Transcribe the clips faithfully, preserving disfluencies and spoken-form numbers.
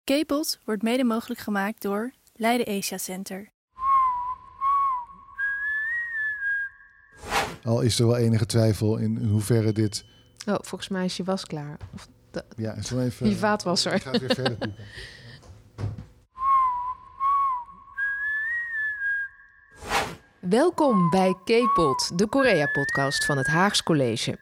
K-P O D wordt mede mogelijk gemaakt door Leiden Asia Center. Al is er wel enige twijfel in, in hoeverre dit... Oh, volgens mij is je was klaar. Of de... Ja, zo even... Die vaatwasser. Ik ga het weer verder piepen. Welkom bij K-P O D, de Korea-podcast van het Haags College.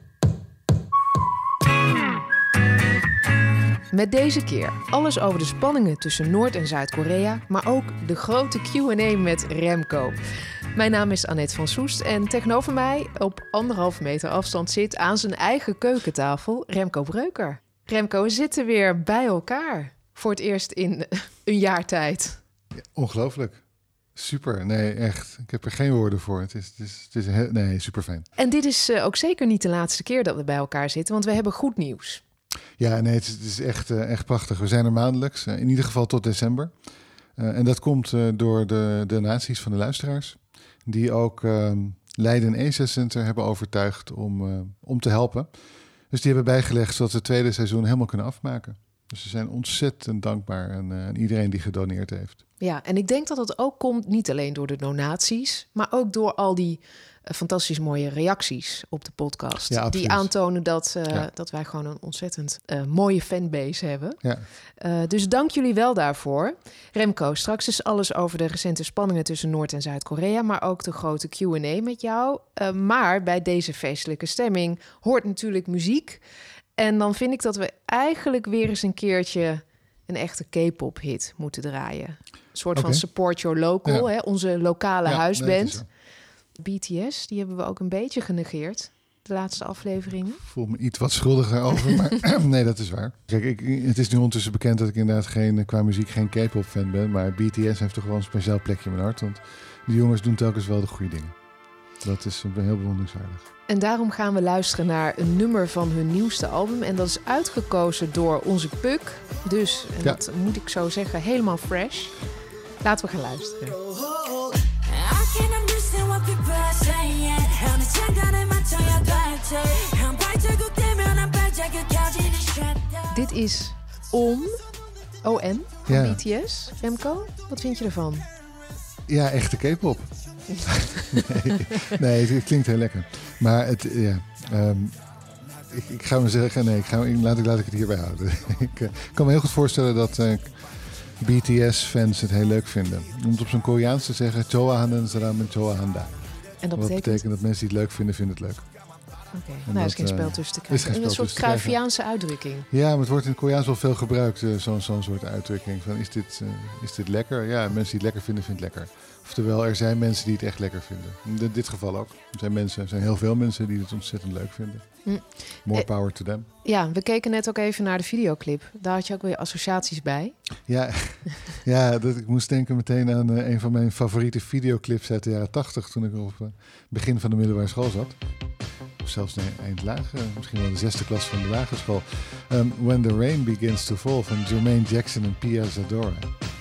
Met deze keer alles over de spanningen tussen Noord- en Zuid-Korea, maar ook de grote Q en A met Remco. Mijn naam is Annette van Soest en tegenover mij op anderhalf meter afstand zit aan zijn eigen keukentafel Remco Breuker. Remco, we zitten weer bij elkaar voor het eerst in een jaar tijd. Ja, ongelooflijk. Super. Nee, echt. Ik heb er geen woorden voor. Het is, het is, het is heel, nee, super fijn. En dit is uh, ook zeker niet de laatste keer dat we bij elkaar zitten, want we hebben goed nieuws. Ja, nee, het is, het is echt, uh, echt prachtig. We zijn er maandelijks, uh, in ieder geval tot december. Uh, en dat komt uh, door de donaties van de luisteraars, die ook uh, Leiden Asia Center hebben overtuigd om, uh, om te helpen. Dus die hebben bijgelegd zodat we het tweede seizoen helemaal kunnen afmaken. Dus ze zijn ontzettend dankbaar aan, uh, aan iedereen die gedoneerd heeft. Ja, en ik denk dat het ook komt niet alleen door de donaties, maar ook door al die uh, fantastisch mooie reacties op de podcast. Ja, die aantonen dat, uh, ja. dat wij gewoon een ontzettend uh, mooie fanbase hebben. Ja. Uh, dus dank jullie wel daarvoor. Remco, straks is alles over de recente spanningen tussen Noord- en Zuid-Korea, maar ook de grote Q en A met jou. Uh, maar bij deze feestelijke stemming hoort natuurlijk muziek. En dan vind ik dat we eigenlijk weer eens een keertje een echte K-pop hit moeten draaien. Een soort okay. van support your local, ja. hè, onze lokale ja, huisband. Nee, B T S, die hebben we ook een beetje genegeerd. De laatste afleveringen. Ik voel me iets wat schuldig daarover, maar nee, dat is waar. Kijk, ik, het is nu ondertussen bekend dat ik inderdaad geen, qua muziek geen K-pop fan ben. Maar B T S heeft toch wel een speciaal plekje in mijn hart. Want die jongens doen telkens wel de goede dingen. Dat is heel bewonderenswaardig. En daarom gaan we luisteren naar een nummer van hun nieuwste album. En dat is uitgekozen door onze Puk. Dus, en ja. dat moet ik zo zeggen, helemaal fresh. Laten we gaan luisteren. Dit is On, O N van ja. B T S. Remco, wat vind je ervan? Ja, echte K-pop. nee, nee, het klinkt heel lekker. Maar het, ja, um, ik, ik ga me zeggen, nee, ik ga, laat, ik, laat ik het hierbij houden. ik uh, kan me heel goed voorstellen dat uh, B T S-fans het heel leuk vinden. Om het op zijn Koreaans te zeggen, Choahanen Saram en Choahanda. En dat Wat betekent? betekent dat mensen die het leuk vinden, vinden het leuk. Oké, okay. Nou is geen spel tussen te krijgen. Een, een soort Cruyffiaanse uitdrukking. Ja, maar het wordt in het Koreaans wel veel gebruikt, uh, zo'n, zo'n soort uitdrukking. Van, is, dit, uh, is dit lekker? Ja, mensen die het lekker vinden, vinden het lekker. Oftewel, er zijn mensen die het echt lekker vinden. In dit geval ook. Er zijn, mensen, er zijn heel veel mensen die het ontzettend leuk vinden. Mm. More power to them. Ja, we keken net ook even naar de videoclip. Daar had je ook weer associaties bij. Ja, ja dat, ik moest denken meteen aan uh, een van mijn favoriete videoclips uit de jaren tachtig... toen ik op het uh, begin van de middelbare school zat. Of zelfs nee, eind lage, misschien wel de zesde klas van de lagere school. Um, When the Rain Begins to Fall van Jermaine Jackson en Pia Zadora.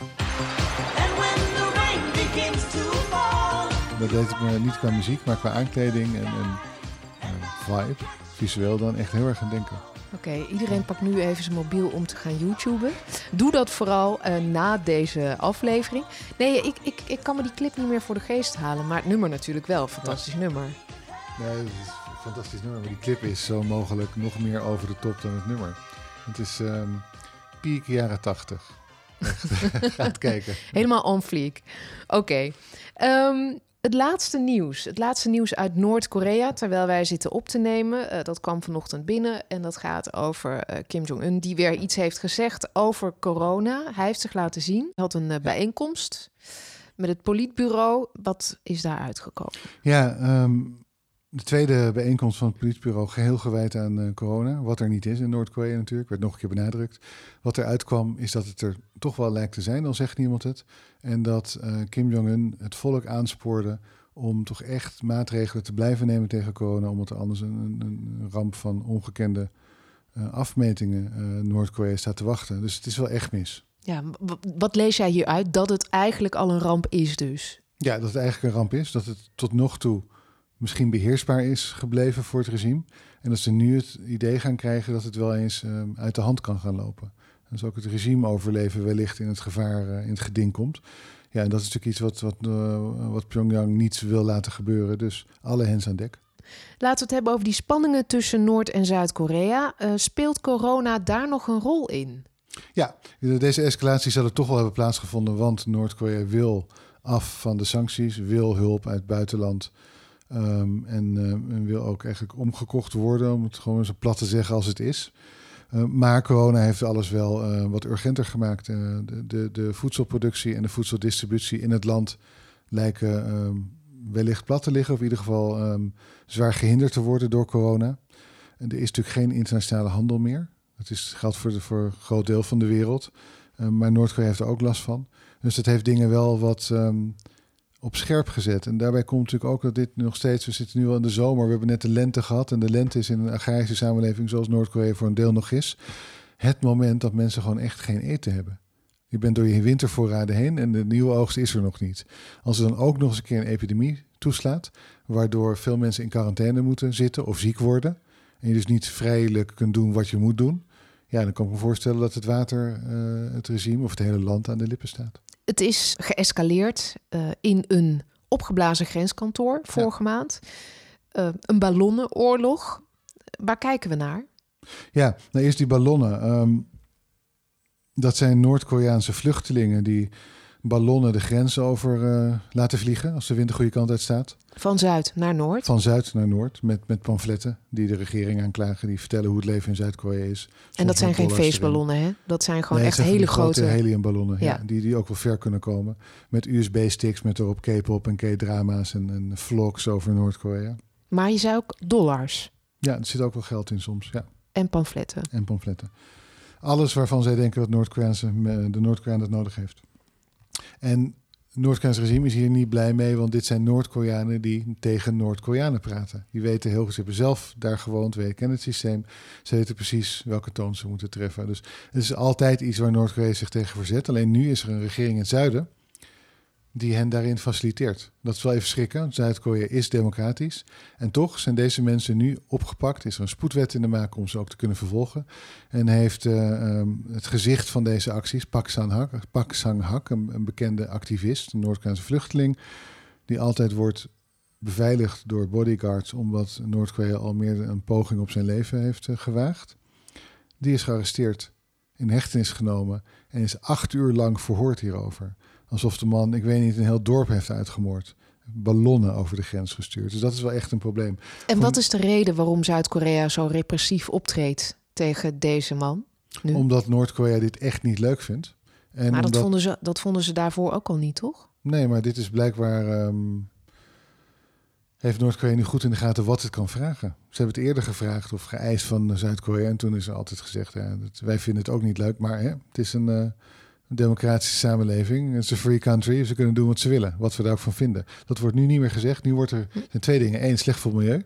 Dat deed ik me niet qua muziek, maar qua aankleding en, en uh, vibe, visueel dan echt heel erg aan denken. Oké, okay, iedereen pakt nu even zijn mobiel om te gaan YouTuben. Doe dat vooral uh, na deze aflevering. Nee, ik, ik, ik kan me die clip niet meer voor de geest halen, maar het nummer natuurlijk wel. Fantastisch ja. nummer. Nee, het is een fantastisch nummer, maar die clip is zo mogelijk nog meer over de top dan het nummer. Het is um, piek jaren tachtig. Ga het kijken. Helemaal on fleek. Oké. Okay. Um, Het laatste nieuws. Het laatste nieuws uit Noord-Korea, terwijl wij zitten op te nemen. Uh, dat kwam vanochtend binnen en dat gaat over uh, Kim Jong-un, die weer iets heeft gezegd over corona. Hij heeft zich laten zien. Hij had een uh, bijeenkomst met het politbureau. Wat is daar uitgekomen? Ja, um, de tweede bijeenkomst van het politbureau geheel gewijd aan uh, corona. Wat er niet is in Noord-Korea natuurlijk, werd nog een keer benadrukt. Wat er uitkwam is dat het er toch wel lijkt te zijn, al zegt niemand het. En dat uh, Kim Jong-un het volk aanspoorde om toch echt maatregelen te blijven nemen tegen corona, omdat er anders een, een, een ramp van ongekende uh, afmetingen uh, Noord-Korea staat te wachten. Dus het is wel echt mis. Ja, w- wat lees jij hieruit? Dat het eigenlijk al een ramp is dus? Ja, dat het eigenlijk een ramp is. Dat het tot nog toe misschien beheersbaar is gebleven voor het regime. En dat ze nu het idee gaan krijgen dat het wel eens uh, uit de hand kan gaan lopen. Dus ook het regime overleven wellicht in het gevaar, uh, in het geding komt. Ja, en dat is natuurlijk iets wat, wat, uh, wat Pyongyang niet wil laten gebeuren. Dus alle hens aan dek. Laten we het hebben over die spanningen tussen Noord- en Zuid-Korea. Uh, speelt corona daar nog een rol in? Ja, deze escalatie zal er toch wel hebben plaatsgevonden, want Noord-Korea wil af van de sancties, wil hulp uit het buitenland um, en, uh, en wil ook eigenlijk omgekocht worden, om het gewoon zo plat te zeggen als het is. Uh, maar corona heeft alles wel uh, wat urgenter gemaakt. Uh, de, de, de voedselproductie en de voedseldistributie in het land lijken um, wellicht plat te liggen, of in ieder geval um, zwaar gehinderd te worden door corona. En er is natuurlijk geen internationale handel meer. Dat is, geldt voor, de, voor een groot deel van de wereld. Uh, maar Noord-Korea heeft er ook last van. Dus dat heeft dingen wel wat um, op scherp gezet. En daarbij komt natuurlijk ook dat dit nog steeds... We zitten nu al in de zomer. We hebben net de lente gehad. En de lente is in een agrarische samenleving zoals Noord-Korea voor een deel nog is. Het moment dat mensen gewoon echt geen eten hebben. Je bent door je wintervoorraden heen en de nieuwe oogst is er nog niet. Als er dan ook nog eens een keer een epidemie toeslaat, waardoor veel mensen in quarantaine moeten zitten of ziek worden, en je dus niet vrijelijk kunt doen wat je moet doen, ja, dan kan ik me voorstellen dat het water, uh, het regime of het hele land aan de lippen staat. Het is geëscaleerd uh, in een opgeblazen grenskantoor vorige ja. maand. Uh, een ballonnenoorlog. Waar kijken we naar? Ja, nou eerst die ballonnen. Um, dat zijn Noord-Koreaanse vluchtelingen die ballonnen de grens over uh, laten vliegen als de wind de goede kant uit staat. Van Zuid naar Noord? Van Zuid naar Noord, met, met pamfletten die de regering aanklagen, die vertellen hoe het leven in Zuid-Korea is. Soms en dat zijn geen feestballonnen, hè? Dat zijn gewoon nee, echt hele grote... grote heliumballonnen, ja. Ja, die, die ook wel ver kunnen komen. Met U S B-sticks, met erop K-pop en K-drama's en, en vlogs over Noord-Korea. Maar je zei ook dollars. Ja, er zit ook wel geld in soms, ja. En pamfletten. En pamfletten. Alles waarvan zij denken dat Noord-Koreaanse, de Noord-Koreaan dat nodig heeft. En het Noord-Koreaanse regime is hier niet blij mee, want dit zijn Noord-Koreanen die tegen Noord-Koreanen praten. Die weten heel goed, ze hebben zelf daar gewoond, weten kennen het systeem. Ze weten precies welke toon ze moeten treffen. Dus het is altijd iets waar Noord-Korea zich tegen verzet. Alleen nu is er een regering in het zuiden die hen daarin faciliteert. Dat is wel even schrikken. Zuid-Korea is democratisch. En toch zijn deze mensen nu opgepakt. Is er een spoedwet in de maak om ze ook te kunnen vervolgen. En heeft uh, um, het gezicht van deze acties, Pak Sang-hak, Pak Sang-hak, een, een bekende activist, een Noord-Koreaanse vluchteling, die altijd wordt beveiligd door bodyguards, omdat Noord-Korea al meer een poging op zijn leven heeft uh, gewaagd. Die is gearresteerd, in hechtenis genomen en is acht uur lang verhoord hierover. Alsof de man, ik weet niet, een heel dorp heeft uitgemoord. Ballonnen over de grens gestuurd. Dus dat is wel echt een probleem. En Van, wat is de reden waarom Zuid-Korea zo repressief optreedt tegen deze man? Nu? Omdat Noord-Korea dit echt niet leuk vindt. En maar dat, omdat... vonden ze, dat vonden ze daarvoor ook al niet, toch? Nee, maar dit is blijkbaar... Um... heeft Noord-Korea nu goed in de gaten wat het kan vragen. Ze hebben het eerder gevraagd of geëist van Zuid-Korea. En toen is er altijd gezegd, ja, dat, wij vinden het ook niet leuk. Maar hè, het is een... Uh... Een democratische samenleving. Het is een free country. Ze kunnen doen wat ze willen. Wat we daar ook van vinden. Dat wordt nu niet meer gezegd. Nu wordt er zijn twee dingen. Eén, slecht voor het milieu.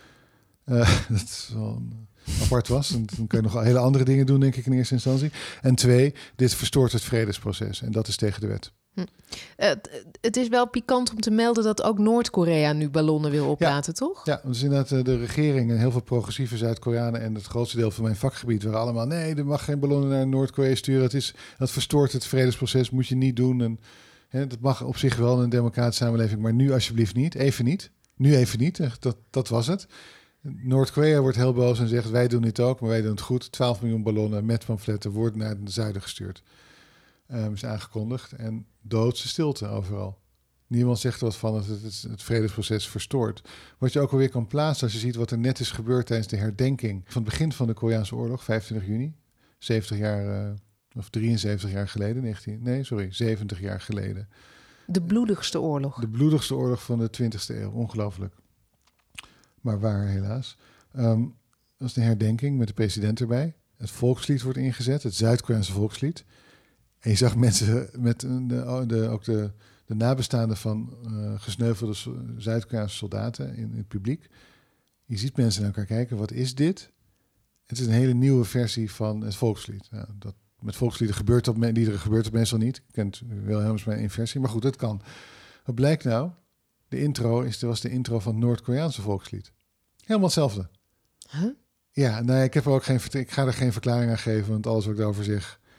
Uh, dat is wel een, apart was. En dan kun je nog hele andere dingen doen, denk ik, in eerste instantie. En twee, dit verstoort het vredesproces. En dat is tegen de wet. Hm. Uh, het is wel pikant om te melden dat ook Noord-Korea nu ballonnen wil oplaten, ja. toch? Ja, dus inderdaad de regering en heel veel progressieve Zuid-Koreanen en het grootste deel van mijn vakgebied waren allemaal, nee, er mag geen ballonnen naar Noord-Korea sturen. Het is, dat verstoort het vredesproces, moet je niet doen. En, hè, dat mag op zich wel in een democratische samenleving, maar nu alsjeblieft niet. Even niet. Nu even niet. Dat, dat was het. Noord-Korea wordt heel boos en zegt, wij doen dit ook, maar wij doen het goed. twaalf miljoen ballonnen met pamfletten worden naar het zuiden gestuurd. Um, is aangekondigd. En doodse stilte overal. Niemand zegt er wat van dat het, het, het vredesproces verstoort. Wat je ook alweer kan plaatsen als je ziet wat er net is gebeurd tijdens de herdenking van het begin van de Koreaanse oorlog, vijfentwintig juni, zeventig jaar, uh, of drieënzeventig jaar geleden, negentien, nee, sorry, zeventig jaar geleden. De bloedigste oorlog. De bloedigste oorlog van de twintigste eeuw, ongelooflijk. Maar waar, helaas. Um, dat is een herdenking met de president erbij. Het volkslied wordt ingezet, het Zuid-Koreaanse volkslied. En je zag mensen met de, de, ook de, de nabestaanden van uh, gesneuvelde Zuid-Koreaanse soldaten in, in het publiek. Je ziet mensen naar elkaar kijken, wat is dit? Het is een hele nieuwe versie van het volkslied. Ja, dat, met volkslieden gebeurt dat, liederen gebeurt dat meestal niet. Ik ken Wilhelmus maar één versie, maar goed, dat kan. Wat blijkt nou? De intro is, was de intro van het Noord-Koreaanse volkslied. Helemaal hetzelfde. Huh? Ja, nou, ik, heb er ook geen, ik ga er geen verklaring aan geven, want alles wat ik daarover zeg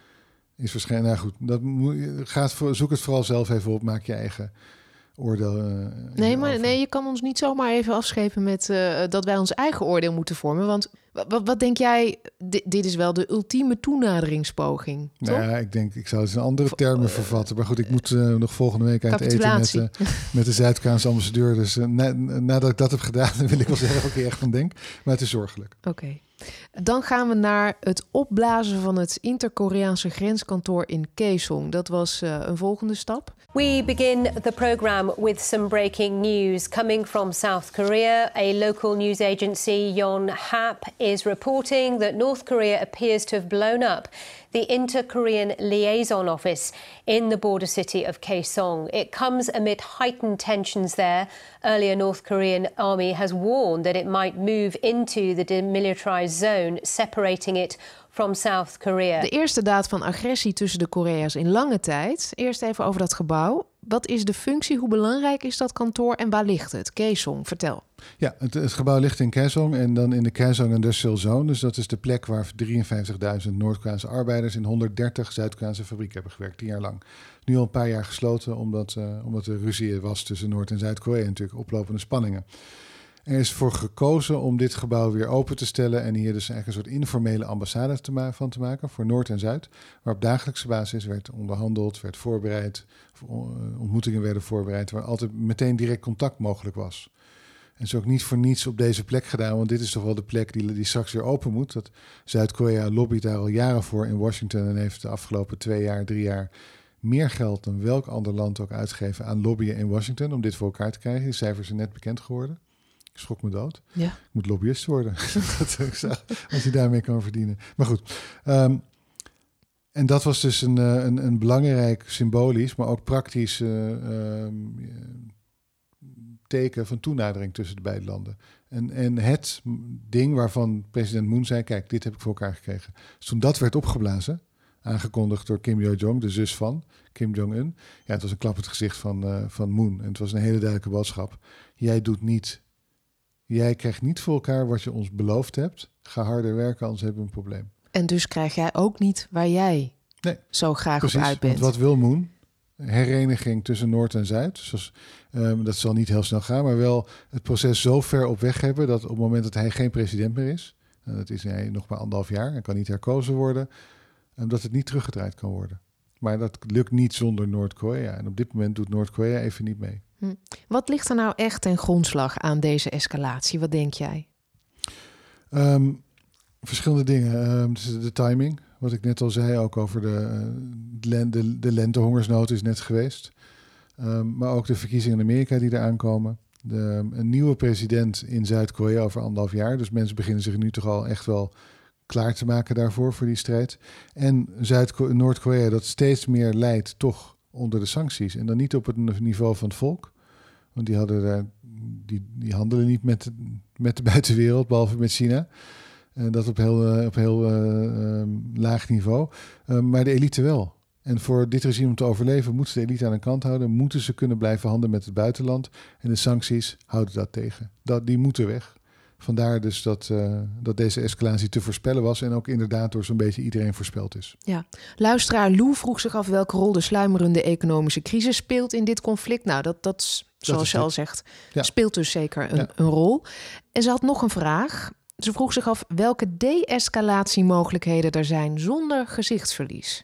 is waarschijnlijk... Nou goed, dat moet, gaat voor, zoek het vooral zelf even op. Maak je eigen oordeel. Uh, nee, maar nee, je kan ons niet zomaar even afschepen met uh, dat wij ons eigen oordeel moeten vormen. Want wat, wat denk jij? D- dit is wel de ultieme toenaderingspoging, toch? Nou ja, ik denk, ik zou het in andere termen uh, vervatten. Maar goed, ik moet uh, nog volgende week uit eten met, uh, met de Zuid-Koreaanse ambassadeur. Dus uh, na, nadat ik dat heb gedaan, dan wil ik wel zeggen wat ik er echt van denk. Maar het is zorgelijk. Oké. Okay. Dan gaan we naar het opblazen van het Inter-Koreaanse grenskantoor in Kaesong. Dat was uh, een volgende stap. We begin the program with some breaking news coming from South Korea. A local news agency, Yonhap, is reporting that North Korea appears to have blown up the Inter-Korean Liaison Office in the border city of Kaesong. It comes amid heightened tensions there. Earlier, North Korean army has warned that it might move into the demilitarized zone, separating it from South Korea. De eerste daad van agressie tussen de Korea's in lange tijd. Eerst even over dat gebouw. Wat is de functie? Hoe belangrijk is dat kantoor en waar ligt het? Kaesong, vertel. Ja, het, het gebouw ligt in Kaesong en dan in de Kaesong Industrial Zone. Dus dat is de plek waar drieënvijftigduizend Noord-Koreaanse arbeiders in honderddertig Zuid-Koreaanse fabrieken hebben gewerkt, tien jaar lang. Nu al een paar jaar gesloten, omdat, uh, omdat er ruzie was tussen Noord- en Zuid-Korea, natuurlijk oplopende spanningen. Er is voor gekozen om dit gebouw weer open te stellen en hier dus eigenlijk een soort informele ambassade te ma- van te maken voor Noord en Zuid, waar op dagelijkse basis werd onderhandeld, werd voorbereid, ontmoetingen werden voorbereid, waar altijd meteen direct contact mogelijk was. En is ook niet voor niets op deze plek gedaan, want dit is toch wel de plek die, die straks weer open moet. Dat Zuid-Korea lobbyt daar al jaren voor in Washington en heeft de afgelopen twee jaar, drie jaar meer geld dan welk ander land ook uitgegeven aan lobbyen in Washington om dit voor elkaar te krijgen. Die cijfers zijn net bekend geworden. Ik schrok me dood. Ja. Ik moet lobbyist worden. dat ik zag, als je daarmee kan verdienen. Maar goed. Um, en dat was dus een, een, een belangrijk symbolisch, maar ook praktisch uh, um, teken van toenadering tussen de beide landen. En, en het ding waarvan president Moon zei, kijk, dit heb ik voor elkaar gekregen. Dus toen dat werd opgeblazen, aangekondigd door Kim Yo-jong, de zus van Kim Jong-un. Ja, het was een klap in het gezicht van, uh, van Moon. En het was een hele duidelijke boodschap. Jij doet niet... Jij krijgt niet voor elkaar wat je ons beloofd hebt. Ga harder werken, anders hebben we een probleem. En dus krijg jij ook niet waar jij nee, zo graag precies, op uit bent. Want wat wil Moon? Hereniging tussen Noord en Zuid. Dus um, dat zal niet heel snel gaan, maar wel het proces zo ver op weg hebben dat op het moment dat hij geen president meer is, en dat is hij nog maar anderhalf jaar en kan niet herkozen worden, um, dat het niet teruggedraaid kan worden. Maar dat lukt niet zonder Noord-Korea. En op dit moment doet Noord-Korea even niet mee. Hm. Wat ligt er nou echt ten grondslag aan deze escalatie? Wat denk jij? Um, verschillende dingen. Um, dus de timing, wat ik net al zei, ook over de, uh, de, de lentehongersnood is net geweest. Um, maar ook de verkiezingen in Amerika die eraan komen. De, een nieuwe president in Zuid-Korea over anderhalf jaar. Dus mensen beginnen zich nu toch al echt wel klaar te maken daarvoor, voor die strijd. En Zuid- Noord-Korea dat steeds meer leidt toch onder de sancties. En dan niet op het niveau van het volk. Want die, hadden daar, die, die handelen niet met, met de buitenwereld, behalve met China. En dat op heel, op heel uh, um, laag niveau. Uh, maar de elite wel. En voor dit regime om te overleven moeten ze de elite aan de kant houden. Moeten ze kunnen blijven handelen met het buitenland. En de sancties houden dat tegen. Dat, die moeten weg. Vandaar dus dat, uh, dat deze escalatie te voorspellen was en ook inderdaad door zo'n beetje iedereen voorspeld is. Ja, luisteraar Lou vroeg zich af welke rol de sluimerende economische crisis speelt in dit conflict. Nou, dat, dat zoals je al zegt, ja. speelt dus zeker een, ja. een rol. En ze had nog een vraag. Ze vroeg zich af welke de-escalatiemogelijkheden er zijn zonder gezichtsverlies.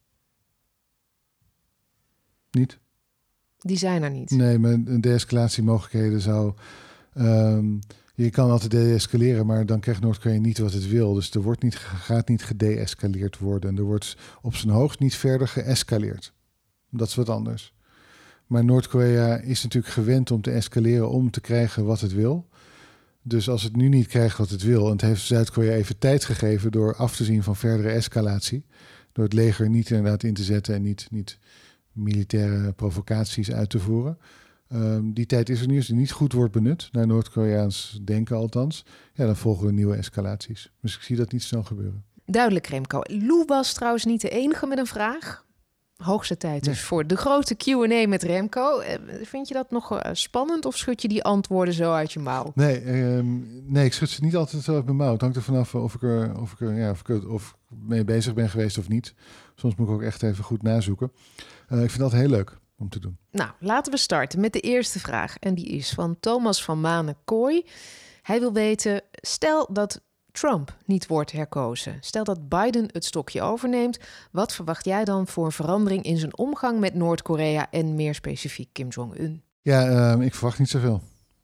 Niet. Die zijn er niet. Nee, maar de-escalatiemogelijkheden zou... Um, Je kan altijd de-escaleren, maar dan krijgt Noord-Korea niet wat het wil. Dus er wordt niet, gaat niet gede-escaleerd worden. Er wordt op zijn hoogst niet verder geëscaleerd. Dat is wat anders. Maar Noord-Korea is natuurlijk gewend om te escaleren om te krijgen wat het wil. Dus als het nu niet krijgt wat het wil... en het heeft Zuid-Korea even tijd gegeven door af te zien van verdere escalatie... door het leger niet inderdaad in te zetten en niet, niet militaire provocaties uit te voeren... Um, die tijd is er nu, als die niet goed wordt benut, naar Noord-Koreaans denken althans, ja, dan volgen we nieuwe escalaties. Dus ik zie dat niet snel gebeuren. Duidelijk, Remco. Lou was trouwens niet de enige met een vraag. Hoogste tijd dus nee. voor de grote Q en A met Remco. Vind je dat nog uh, spannend of schud je die antwoorden zo uit je mouw? Nee, um, nee ik schud ze niet altijd zo uit mijn mouw. Het hangt er vanaf of ik er, of ik er, ja, of ik er of mee bezig ben geweest of niet. Soms moet ik ook echt even goed nazoeken. Uh, ik vind dat heel leuk om te doen. Nou, laten we starten met de eerste vraag. En die is van Thomas van Manen-Kooi. Hij wil weten, stel dat Trump niet wordt herkozen. Stel dat Biden het stokje overneemt. Wat verwacht jij dan voor een verandering in zijn omgang met Noord-Korea en meer specifiek Kim Jong-un? Ja, uh, ik verwacht niet zoveel.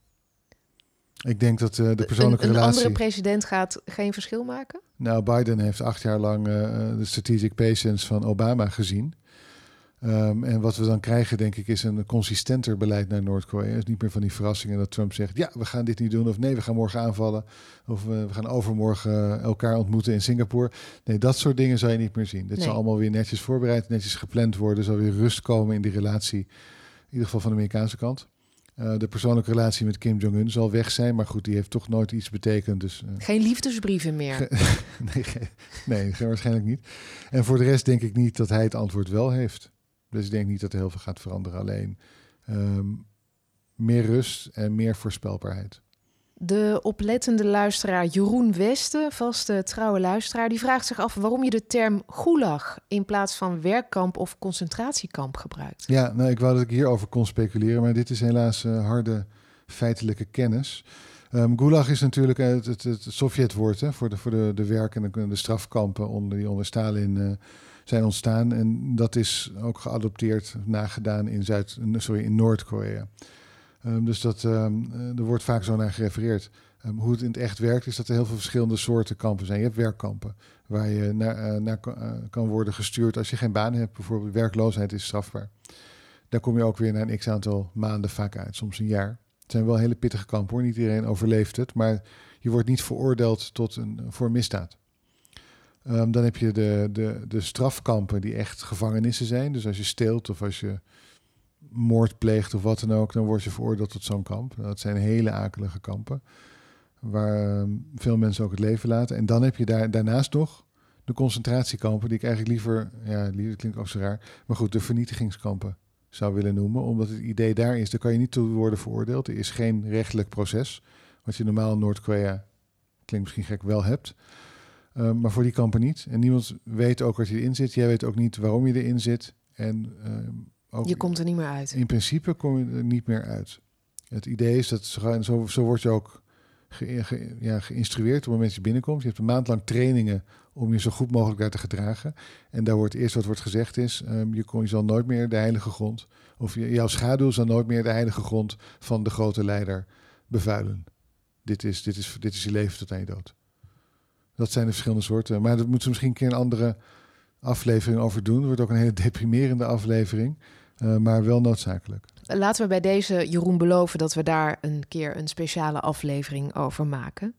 Ik denk dat uh, de persoonlijke een, een relatie... Een andere president gaat geen verschil maken? Nou, Biden heeft acht jaar lang uh, de strategic patience van Obama gezien. Um, en wat we dan krijgen, denk ik, is een consistenter beleid naar Noord-Korea. Dus niet meer van die verrassingen dat Trump zegt, ja, we gaan dit niet doen. Of nee, we gaan morgen aanvallen. Of uh, we gaan overmorgen elkaar ontmoeten in Singapore. Nee, dat soort dingen zou je niet meer zien. Dit nee. zal allemaal weer netjes voorbereid, netjes gepland worden. Er zal weer rust komen in die relatie. In ieder geval van de Amerikaanse kant. Uh, de persoonlijke relatie met Kim Jong-un zal weg zijn. Maar goed, die heeft toch nooit iets betekend. Dus, uh, geen liefdesbrieven meer? Ge- nee, ge- nee, waarschijnlijk niet. En voor de rest denk ik niet dat hij het antwoord wel heeft. Dus ik denk niet dat er heel veel gaat veranderen. Alleen um, meer rust en meer voorspelbaarheid. De oplettende luisteraar Jeroen Westen, vaste trouwe luisteraar, die vraagt zich af waarom je de term gulag in plaats van werkkamp of concentratiekamp gebruikt. Ja, nou, ik wou dat ik hierover kon speculeren, maar dit is helaas uh, harde feitelijke kennis. Um, gulag is natuurlijk het, het, het Sovjetwoord hè, voor, de, voor de, de werk- en de, de strafkampen onder, die onder Stalin uh, zijn ontstaan. En dat is ook geadopteerd, nagedaan in, Zuid, sorry, in Noord-Korea. Um, dus dat, um, er wordt vaak zo naar gerefereerd. Um, hoe het in het echt werkt, is dat er heel veel verschillende soorten kampen zijn. Je hebt werkkampen, waar je naar, uh, naar uh, kan worden gestuurd als je geen baan hebt. Bijvoorbeeld werkloosheid is strafbaar. Daar kom je ook weer na een x-aantal maanden vaak uit, soms een jaar. Het zijn wel hele pittige kampen hoor, niet iedereen overleeft het. Maar je wordt niet veroordeeld tot een, voor misdaad. Um, dan heb je de, de, de strafkampen die echt gevangenissen zijn. Dus als je steelt of als je moord pleegt of wat dan ook, dan word je veroordeeld tot zo'n kamp. Dat zijn hele akelige kampen, waar um, veel mensen ook het leven laten. En dan heb je daar, daarnaast nog de concentratiekampen, die ik eigenlijk liever, ja, liever klinkt ook zo raar, maar goed, de vernietigingskampen zou willen noemen. Omdat het idee daar is, daar kan je niet toe worden veroordeeld. Er is geen rechtelijk proces, wat je normaal in Noord-Korea, klinkt misschien gek, wel hebt. Um, maar voor die kampen niet. En niemand weet ook wat je erin zit. Jij weet ook niet waarom je erin zit. En um, ook je komt er niet meer uit. In principe kom je er niet meer uit. Het idee is dat zo, zo word je ook ge, ge, ja, geïnstrueerd op het moment dat je binnenkomt. Je hebt een maand lang trainingen om je zo goed mogelijk daar te gedragen. En daar wordt eerst wat wordt gezegd is, um, je, kon, je zal nooit meer de heilige grond, of je, jouw schaduw zal nooit meer de heilige grond van de grote leider bevuilen. Dit is, dit is, dit is je leven tot aan je dood. Dat zijn de verschillende soorten. Maar dat moeten we misschien een keer een andere aflevering over doen. Het wordt ook een hele deprimerende aflevering. Uh, maar wel noodzakelijk. Laten we bij deze Jeroen beloven dat we daar een keer een speciale aflevering over maken.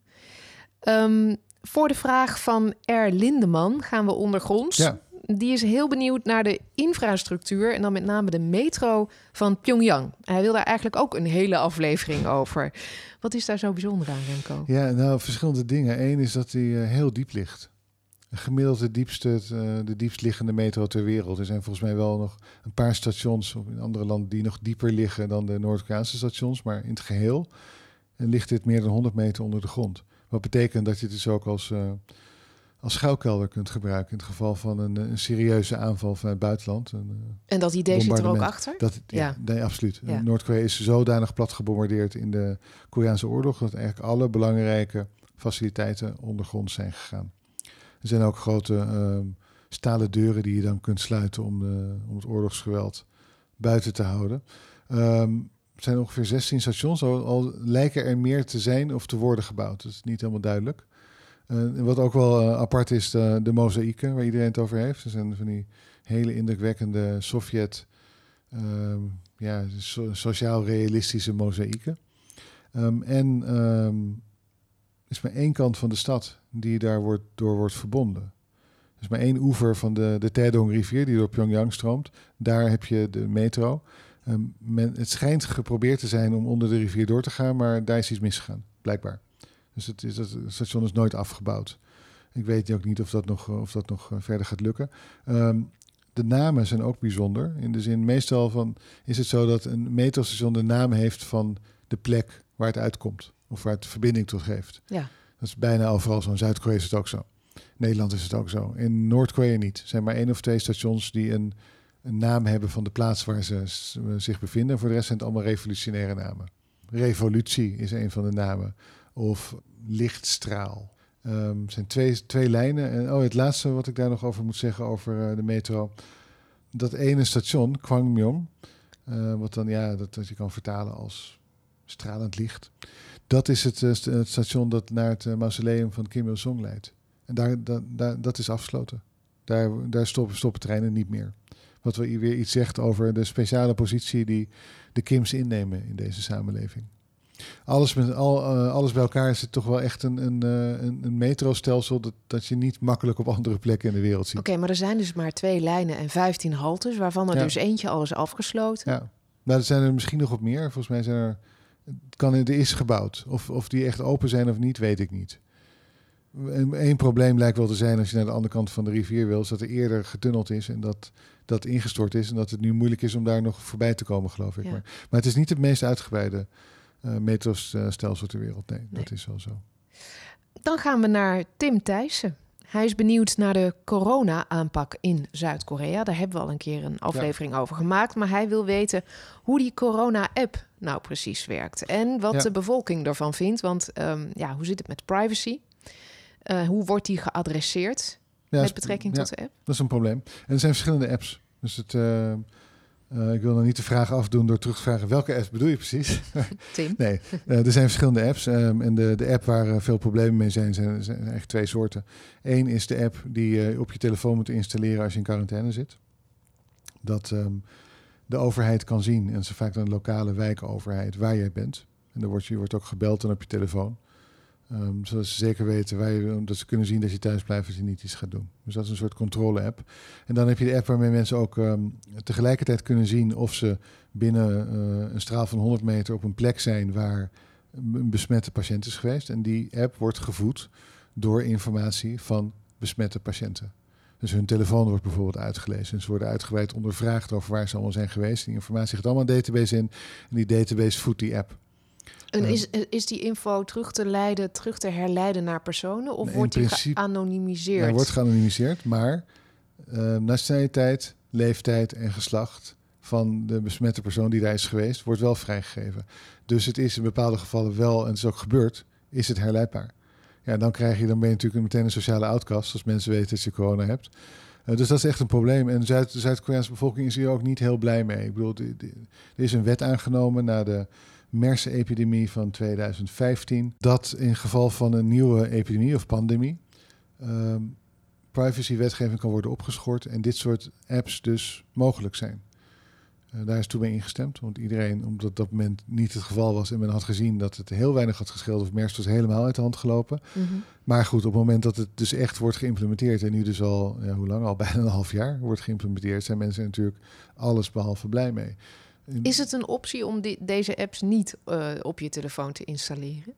Um, voor de vraag van R. Lindeman gaan we ondergronds. Ja. Die is heel benieuwd naar de infrastructuur en dan met name de metro van Pyongyang. Hij wil daar eigenlijk ook een hele aflevering over. Wat is daar zo bijzonder aan, Remco? Ja, nou, verschillende dingen. Eén is dat hij uh, heel diep ligt. Gemiddeld de diepste, uh, de diepst liggende metro ter wereld. Er zijn volgens mij wel nog een paar stations in andere landen die nog dieper liggen dan de Noord-Koreaanse stations. Maar in het geheel uh, ligt dit meer dan honderd meter onder de grond. Wat betekent dat je het dus ook als, uh, als schuilkelder kunt gebruiken in het geval van een, een serieuze aanval vanuit het buitenland. Een, uh, en dat idee zit er ook achter? Dat, ja, ja. Nee, absoluut. Ja. Noord-Korea is zodanig plat gebombardeerd in de Koreaanse oorlog dat eigenlijk alle belangrijke faciliteiten ondergronds zijn gegaan. Er zijn ook grote uh, stalen deuren die je dan kunt sluiten om, de, om het oorlogsgeweld buiten te houden. Um, er zijn ongeveer zestien stations, al, al lijken er meer te zijn of te worden gebouwd. Dat is niet helemaal duidelijk. Uh, wat ook wel uh, apart is, de, de mozaïeken waar iedereen het over heeft. Er zijn van die hele indrukwekkende Sovjet, um, ja, so, sociaal-realistische mozaïeken. Um, en um, er is maar één kant van de stad die daar wordt, door wordt verbonden. Er is maar één oever van de, de Taedong-rivier die door Pyongyang stroomt. Daar heb je de metro. Um, men, het schijnt geprobeerd te zijn om onder de rivier door te gaan, maar daar is iets misgegaan, blijkbaar. Dus het, is, het station is nooit afgebouwd. Ik weet ook niet of dat nog, of dat nog verder gaat lukken. Um, de namen zijn ook bijzonder. In de zin, meestal van, is het zo dat een metrostation de naam heeft van de plek waar het uitkomt. Of waar het verbinding tot geeft. Ja. Dat is bijna overal zo. In Zuid-Korea is het ook zo. Nederland is het ook zo. In Noord-Korea niet. Er zijn maar één of twee stations die een, een naam hebben van de plaats waar ze s- zich bevinden. Voor de rest zijn het allemaal revolutionaire namen. Revolutie is een van de namen. Of lichtstraal. Um, zijn twee, twee lijnen. En oh, het laatste wat ik daar nog over moet zeggen over uh, de metro. Dat ene station, Kwangmyong, uh, wat dan ja, dat, dat je kan vertalen als stralend licht. Dat is het, uh, st- het station dat naar het uh, mausoleum van Kim Il-sung leidt. En daar, da, da, dat is afgesloten. Daar, daar stoppen, stoppen treinen niet meer. Wat weer weer iets zegt over de speciale positie die de Kims innemen in deze samenleving. Alles, met, al, uh, alles bij elkaar is het toch wel echt een, een, uh, een, een metrostelsel dat, dat je niet makkelijk op andere plekken in de wereld ziet. Oké, okay, maar er zijn dus maar twee lijnen en vijftien haltes, waarvan er ja. dus eentje al is afgesloten. Ja, nou, er zijn er misschien nog wat meer. Volgens mij zijn er, het kan, er is gebouwd. Of, of die echt open zijn of niet, weet ik niet. Eén probleem lijkt wel te zijn als je naar de andere kant van de rivier wil, is dat er eerder getunneld is en dat dat ingestort is en dat het nu moeilijk is om daar nog voorbij te komen, geloof ik. Ja. Maar, maar het is niet het meest uitgebreide uh, metrostelsel ter wereld. Nee, nee, dat is wel zo. Dan gaan we naar Tim Thijssen. Hij is benieuwd naar de corona-aanpak in Zuid-Korea. Daar hebben we al een keer een aflevering ja. over gemaakt. Maar hij wil weten hoe die corona-app nou precies werkt. En wat ja. de bevolking ervan vindt. Want um, ja, hoe zit het met privacy? Uh, hoe wordt die geadresseerd ja, met betrekking ja, tot de app? Dat is een probleem. En er zijn verschillende apps. Dus het, uh, uh, ik wil dan niet de vraag afdoen door terug te vragen welke apps bedoel je precies? Tim? Nee, uh, er zijn verschillende apps. Um, en de, de app waar uh, veel problemen mee zijn, zijn, zijn eigenlijk twee soorten. Eén is de app die je uh, op je telefoon moet installeren als je in quarantaine zit. Dat um, de overheid kan zien, en dat is vaak een lokale wijkoverheid, waar jij bent. En dan wordt je wordt ook gebeld dan op je telefoon. Um, zodat ze zeker weten waar je, dat ze kunnen zien dat je thuis blijft als je niet iets gaat doen. Dus dat is een soort controle-app. En dan heb je de app waarmee mensen ook um, tegelijkertijd kunnen zien of ze binnen uh, een straal van honderd meter op een plek zijn waar een besmette patiënt is geweest. En die app wordt gevoed door informatie van besmette patiënten. Dus hun telefoon wordt bijvoorbeeld uitgelezen. En ze worden uitgebreid ondervraagd over waar ze allemaal zijn geweest. Die informatie gaat allemaal een database in. En die database voedt die app. En is, is die info terug te leiden, terug te herleiden naar personen? Of in wordt die principe, geanonimiseerd? Ja, wordt geanonimiseerd, maar uh, nationaliteit, leeftijd en geslacht van de besmette persoon die daar is geweest, wordt wel vrijgegeven. Dus het is in bepaalde gevallen wel, en het is ook gebeurd, is het herleidbaar. Ja, dan krijg je, dan ben je natuurlijk meteen een sociale outcast als mensen weten dat je corona hebt. Uh, dus dat is echt een probleem. En Zuid, de Zuid-Koreaanse bevolking is hier ook niet heel blij mee. Ik bedoel, de, de, er is een wet aangenomen na de MERS-epidemie van tweeduizend vijftien. Dat in geval van een nieuwe epidemie of pandemie um, privacy-wetgeving kan worden opgeschort en dit soort apps dus mogelijk zijn. Uh, daar is toen mee ingestemd, want iedereen, omdat op dat moment niet het geval was en men had gezien dat het heel weinig had gescheeld of MERS was helemaal uit de hand gelopen. Mm-hmm. Maar goed, op het moment dat het dus echt wordt geïmplementeerd en nu dus al, ja, hoe lang? Al bijna een half jaar wordt geïmplementeerd, zijn mensen natuurlijk alles behalve blij mee. Is het een optie om die, deze apps niet uh, op je telefoon te installeren?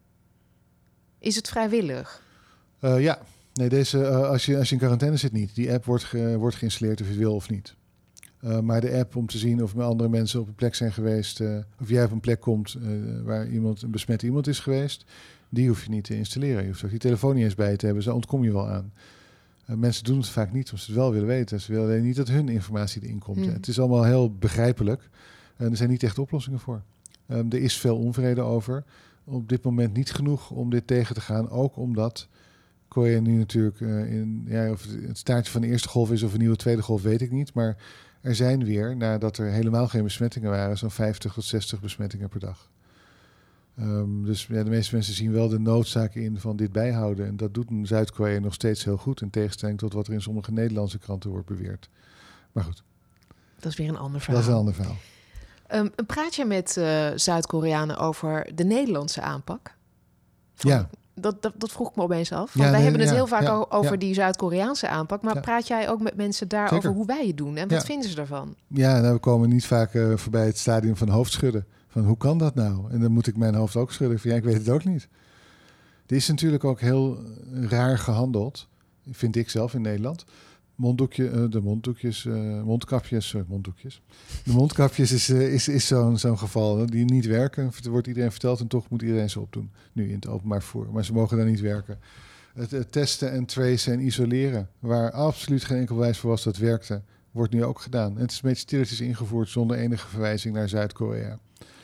Is het vrijwillig? Uh, ja, nee, deze, uh, als, je, als je in quarantaine zit niet. Die app wordt, ge, wordt geïnstalleerd of je wil of niet. Uh, maar de app om te zien of andere mensen op een plek zijn geweest, uh, of jij op een plek komt uh, waar iemand, een besmet iemand is geweest, die hoef je niet te installeren. Je hoeft ook die telefoon niet eens bij te hebben, zo ontkom je wel aan. Uh, mensen doen het vaak niet, omdat ze het wel willen weten. Ze willen alleen niet dat hun informatie erin komt. Hmm. Het is allemaal heel begrijpelijk. Uh, er zijn niet echt oplossingen voor. Um, er is veel onvrede over. Op dit moment niet genoeg om dit tegen te gaan. Ook omdat Korea nu natuurlijk uh, in, ja, of het staartje van de eerste golf is of een nieuwe tweede golf, weet ik niet. Maar er zijn weer, nadat er helemaal geen besmettingen waren, zo'n vijftig tot zestig besmettingen per dag. Um, dus ja, de meeste mensen zien wel de noodzaak in van dit bijhouden. En dat doet Zuid-Korea nog steeds heel goed, in tegenstelling tot wat er in sommige Nederlandse kranten wordt beweerd. Maar goed. Dat is weer een ander verhaal. Dat is een ander verhaal. Um, praat je met uh, Zuid-Koreanen over de Nederlandse aanpak? Van, ja. Dat, dat, dat vroeg ik me opeens af. Want ja, wij nee, hebben het ja, heel vaak ja, over ja. die Zuid-Koreaanse aanpak. Maar ja. praat jij ook met mensen daar Zeker. over hoe wij het doen? En wat ja. vinden ze daarvan? Ja, nou, we komen niet vaak uh, voorbij het stadium van hoofdschudden. Van hoe kan dat nou? En dan moet ik mijn hoofd ook schudden. Van ja, ik weet het ook niet. Er is natuurlijk ook heel raar gehandeld, vind ik zelf in Nederland. Monddoekje, uh, de monddoekjes, uh, mondkapjes, uh, monddoekjes. De mondkapjes is, uh, is, is zo'n, zo'n geval hè, die niet werken. Er wordt iedereen verteld en toch moet iedereen ze opdoen. Nu in het openbaar vervoer. Maar ze mogen daar niet werken. Het, het testen en tracen en isoleren, waar absoluut geen enkel bewijs voor was dat werkte, wordt nu ook gedaan. En het is een beetje stilletjes ingevoerd zonder enige verwijzing naar Zuid-Korea.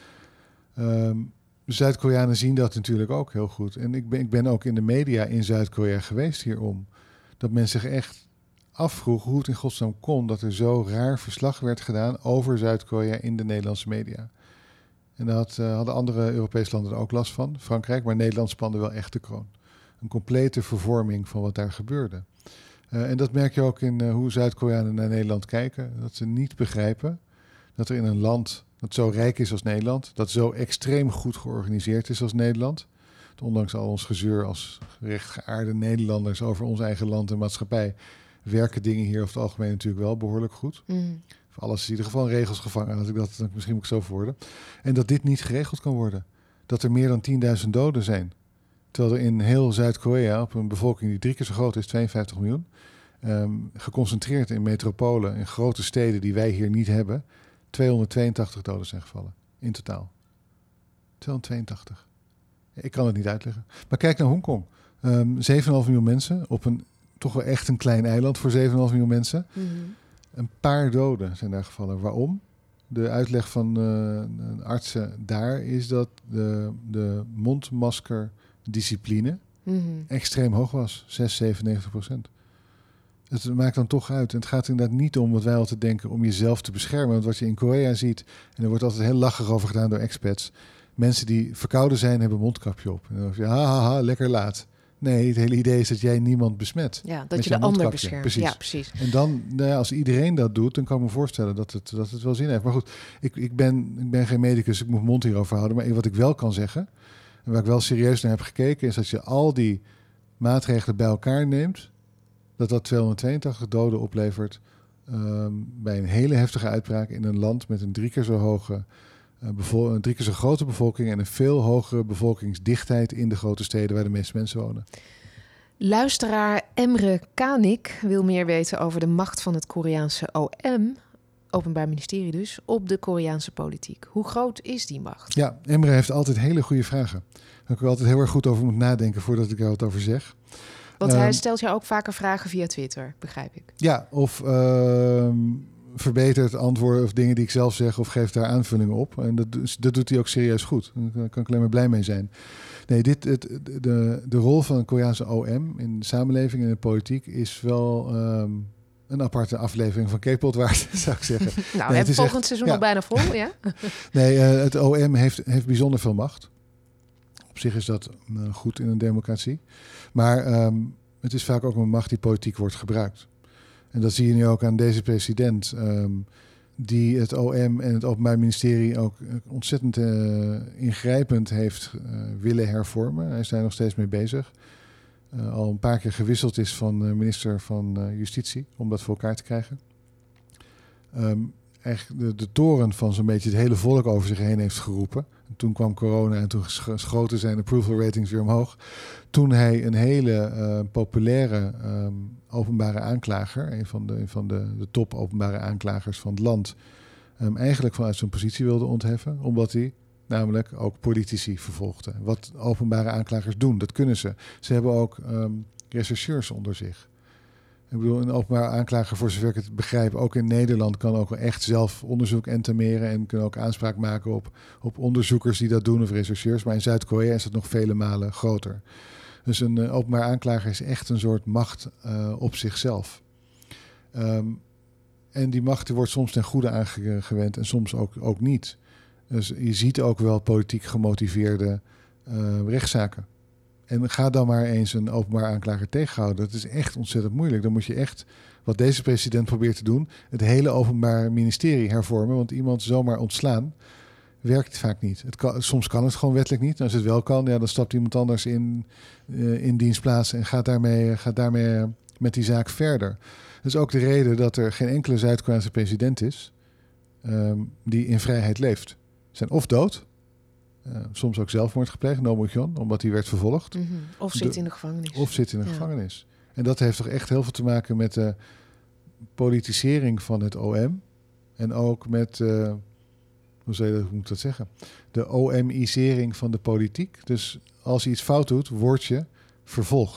Um, Zuid-Koreanen zien dat natuurlijk ook heel goed. En ik ben, ik ben ook in de media in Zuid-Korea geweest hierom. Dat men zich echt afvroeg hoe het in godsnaam kon dat er zo raar verslag werd gedaan over Zuid-Korea in de Nederlandse media. En daar had, uh, hadden andere Europese landen er ook last van, Frankrijk, maar Nederland spande wel echt de kroon. Een complete vervorming van wat daar gebeurde. Uh, en dat merk je ook in uh, hoe Zuid-Koreanen naar Nederland kijken. Dat ze niet begrijpen dat er in een land dat zo rijk is als Nederland, dat zo extreem goed georganiseerd is als Nederland, ondanks al ons gezeur als rechtgeaarde Nederlanders over ons eigen land en maatschappij, werken dingen hier over het algemeen natuurlijk wel behoorlijk goed. Mm. Voor alles is in ieder geval regels gevangen. Als ik dat, dan misschien moet ik zo verwoorden. En dat dit niet geregeld kan worden. Dat er meer dan tienduizend doden zijn. Terwijl er in heel Zuid-Korea, op een bevolking die drie keer zo groot is, tweeënvijftig miljoen, um, geconcentreerd in metropolen, in grote steden die wij hier niet hebben, tweehonderdtweeëntachtig doden zijn gevallen. In totaal. tweehonderdtweeëntachtig. Ik kan het niet uitleggen. Maar kijk naar Hongkong. Um, zeven komma vijf miljoen mensen op een toch wel echt een klein eiland voor zeven komma vijf miljoen mensen. Mm-hmm. Een paar doden zijn daar gevallen. Waarom? De uitleg van uh, artsen daar is dat de, de mondmaskerdiscipline mm-hmm. extreem hoog was. zes, zevenennegentig procent. Het maakt dan toch uit. En het gaat inderdaad niet om wat wij altijd denken om jezelf te beschermen. Want wat je in Korea ziet, en er wordt altijd heel lachig over gedaan door expats. Mensen die verkouden zijn, hebben een mondkapje op. En dan zeg je, ha, ha, ha, lekker laat. Nee, het hele idee is dat jij niemand besmet. Ja, dat je de ander beschermt. Precies. Ja, precies. En dan, nou ja, als iedereen dat doet, dan kan ik me voorstellen dat het, dat het wel zin heeft. Maar goed, ik, ik, ben, ik ben geen medicus, ik moet mijn mond hierover houden. Maar wat ik wel kan zeggen, en waar ik wel serieus naar heb gekeken, is dat je al die maatregelen bij elkaar neemt, dat dat tweehonderdtweeëntachtig doden oplevert um, bij een hele heftige uitbraak in een land met een drie keer zo hoge Uh, bevol- een drie keer zo grote bevolking en een veel hogere bevolkingsdichtheid in de grote steden waar de meeste mensen wonen. Luisteraar Emre Kanik wil meer weten over de macht van het Koreaanse O M, Openbaar Ministerie dus, op de Koreaanse politiek. Hoe groot is die macht? Ja, Emre heeft altijd hele goede vragen. Daar ik er altijd heel erg goed over moet nadenken voordat ik er wat over zeg. Want um, hij stelt jou ook vaker vragen via Twitter, begrijp ik. Ja, of Uh, verbetert antwoorden of dingen die ik zelf zeg of geeft daar aanvullingen op. En dat, dat doet hij ook serieus goed. Daar kan ik alleen maar blij mee zijn. Nee, dit, het, de, de rol van een Koreaanse O M in de samenleving en in de politiek is wel um, een aparte aflevering van K-Pod waard, zou ik zeggen. nou, nee, we hebben volgend echt, seizoen ja. al bijna vol, ja? nee, uh, het O M heeft, heeft bijzonder veel macht. Op zich is dat uh, goed in een democratie. Maar um, het is vaak ook een macht die politiek wordt gebruikt. En dat zie je nu ook aan deze president, um, die het O M en het Openbaar Ministerie ook ontzettend uh, ingrijpend heeft uh, willen hervormen. Hij is daar nog steeds mee bezig. Uh, al een paar keer gewisseld is van uh, minister van uh, Justitie om dat voor elkaar te krijgen. Um, echt de, de toren van zo'n beetje het hele volk over zich heen heeft geroepen. En toen kwam corona en toen schoten zijn approval ratings weer omhoog. Toen hij een hele uh, populaire um, openbare aanklager, een van de, een van de, de top openbare aanklagers van het land, um, eigenlijk vanuit zijn positie wilde ontheffen, omdat hij namelijk ook politici vervolgde. Wat openbare aanklagers doen, dat kunnen ze. Ze hebben ook um, rechercheurs onder zich. Ik bedoel, een openbaar aanklager, voor zover ik het begrijp, ook in Nederland kan ook wel echt zelf onderzoek entameren en kunnen ook aanspraak maken op, op onderzoekers die dat doen of rechercheurs. Maar in Zuid-Korea is dat nog vele malen groter. Dus een uh, openbaar aanklager is echt een soort macht uh, op zichzelf. Um, en die macht die wordt soms ten goede aangewend en soms ook, ook niet. Dus je ziet ook wel politiek gemotiveerde uh, rechtszaken. En ga dan maar eens een openbaar aanklager tegenhouden. Dat is echt ontzettend moeilijk. Dan moet je echt, wat deze president probeert te doen, het hele openbaar ministerie hervormen. Want iemand zomaar ontslaan werkt vaak niet. Het kan, soms kan het gewoon wettelijk niet. En als het wel kan, ja, dan stapt iemand anders in, uh, in dienstplaats en gaat daarmee, gaat daarmee met die zaak verder. Dat is ook de reden dat er geen enkele Zuid-Koreaanse president is um, die in vrijheid leeft. Ze zijn of dood, uh, soms ook zelfmoord gepleegd, No Mu-hyun, omdat hij werd vervolgd. Mm-hmm. Of zit de, in de gevangenis. Of zit in de ja. gevangenis. En dat heeft toch echt heel veel te maken met de politisering van het O M. En ook met, uh, hoe, zou je dat, hoe moet ik dat zeggen? De O M-isering van de politiek. Dus als je iets fout doet, word je vervolgd.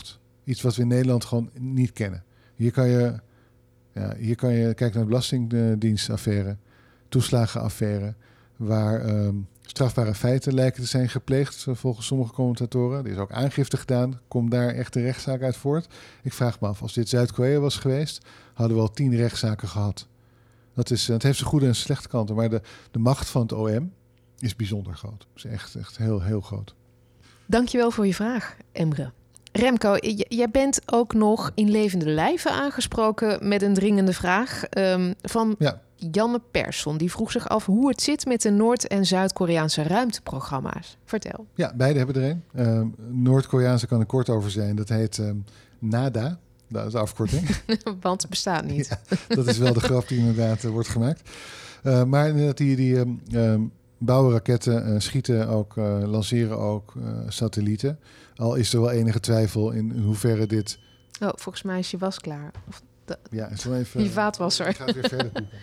Iets wat we in Nederland gewoon niet kennen. Hier kan je, ja, hier kan je kijken naar de belastingdienstaffaire, toeslagenaffaire, waar um, strafbare feiten lijken te zijn gepleegd, volgens sommige commentatoren. Er is ook aangifte gedaan. Komt daar echt een rechtszaak uit voort? Ik vraag me af, als dit Zuid-Korea was geweest, hadden we al tien rechtszaken gehad. Dat, is, het heeft zijn goede en slechte kanten, maar de, de macht van het O M is bijzonder groot. Het is echt, echt heel, heel groot. Dankjewel voor je vraag, Emre. Remco, j- jij bent ook nog in levende lijven aangesproken met een dringende vraag um, van Ja. Janne Persson. Die vroeg zich af hoe het zit met de Noord- en Zuid-Koreaanse ruimteprogramma's. Vertel. Ja, beide hebben er een. Uh, Noord-Koreaanse kan er kort over zijn. Dat heet um, NADA. Dat is de afkorting. Want het bestaat niet. Ja, dat is wel de grap die inderdaad uh, wordt gemaakt. Uh, maar inderdaad, die, die um, um, bouwen raketten, uh, schieten ook, uh, lanceren ook uh, satellieten. Al is er wel enige twijfel in, in hoeverre dit... Oh, volgens mij is je was klaar. Of de... Ja, is wel even... Je vaatwasser. Ik ga het weer verder piepen.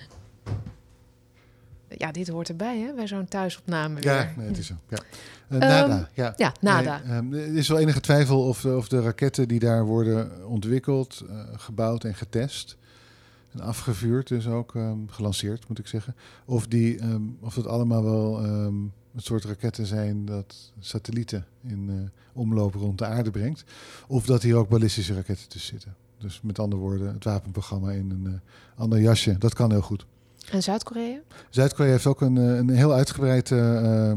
Ja, dit hoort erbij, hè? Bij zo'n thuisopname Ja, weer. nee, het is zo. Ja. Uh, NADA, um, ja. Ja, NADA. Nee, um, er is wel enige twijfel of de, of de raketten die daar worden ontwikkeld, uh, gebouwd en getest en afgevuurd, dus ook um, gelanceerd, moet ik zeggen, of, die, um, of dat allemaal wel um, het soort raketten zijn dat satellieten in uh, omloop rond de aarde brengt, of dat hier ook ballistische raketten tussen zitten. Dus met andere woorden, het wapenprogramma in een uh, ander jasje, dat kan heel goed. En Zuid-Korea? Zuid-Korea heeft ook een, een heel uitgebreid uh, uh,